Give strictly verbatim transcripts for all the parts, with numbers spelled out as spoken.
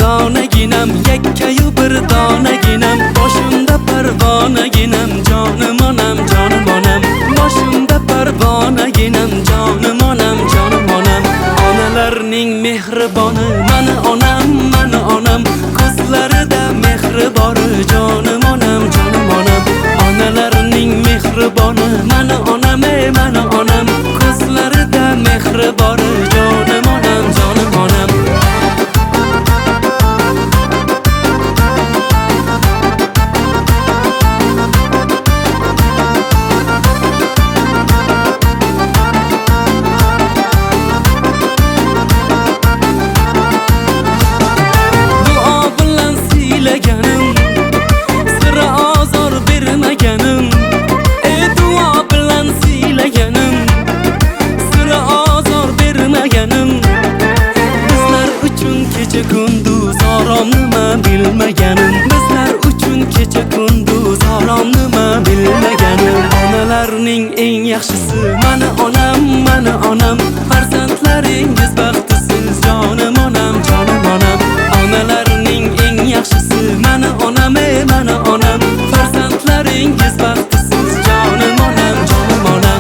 mardonaginam, yakkayu bir donaginam, boshimda parvonaginam, jonim onam, jonim onam, boshimda parvonaginam, jonim onam, jonim onam. Onalarning mehriboni, mani onam, mani onam, ko'zlarida mehri bor, jonim onam, jonim onam. Onalarning mehriboni, mani onam, ey mani onam, ko'zlarida mehri bor, jonim onam, jonim onam. Sira ozor bermaganim, ey duo bilan siylaganim, sira ozor bermaganim. Bizlar uchun kecha kunduz orom nima bilmaganim, bizlar uchun kecha kunduz orom nima bilmaganim. Onalarning eng yaxshisi mani onam, mani onam, farzandlaringiz baxtsiz, jonim onam, jonim onam. Onalarning eng yaxshisi mani onam, ey mani onam, farzandlaringiz baxtsiz, jonim onam, jonim onam.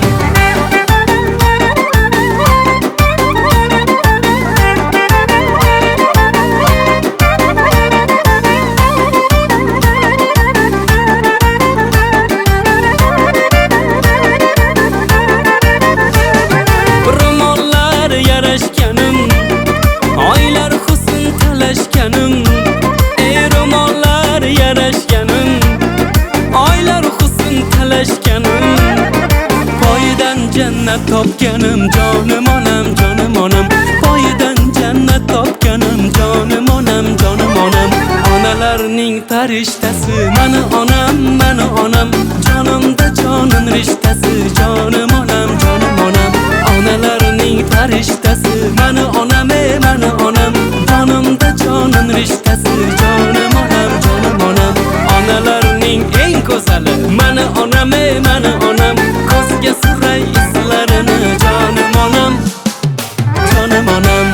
Ro'mollar yarashganim, oylar husn talashganim, ey ro'mollar yarashganim, oylar husn talashganim, poyidan jannat topganim, jonim onam, jonim onam, poyidan jannat topganim, jonim onam, jonim onam. Onalarning farishtasi mani onam, mani onam, jonimda jonim rishtasi, jonim onam, jonim onam. Onalarning farishtasi mani onam, ey mani onam, jonimda jonim rishtasi, jonim onam, jonim onam. Onalarning eng go'zali mani onam, ey mani onam, ko'zga suray islarini, jonim onam, jonim onam.